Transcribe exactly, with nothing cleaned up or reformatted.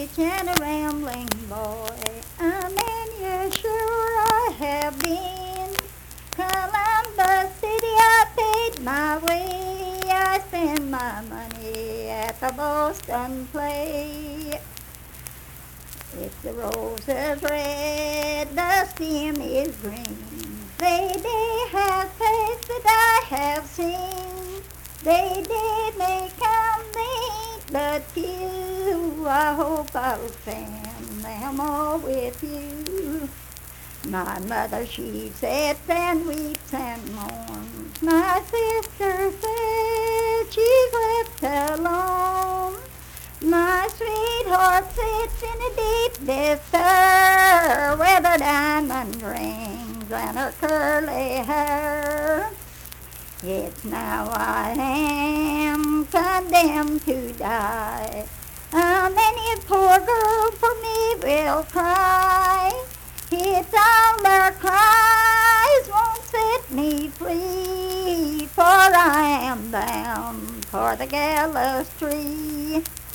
rich and a rambling boy. A many years sure I have been. Columbus City, I paid my way. I spent my money at the Boston play. If the rose is red, the stem is green. They did have faith that I have seen. They did make come meet, but few. I hope I'll spend them all with you. My mother, she sits and weeps and mourns. My sister said she's left alone. My sweetheart sits in a deep despair with her diamond rings and her curly hair. It's now I am condemned to die. Uh, many a poor girl for me will cry. It's all their cries won't set me free, for I am bound for the gallows tree.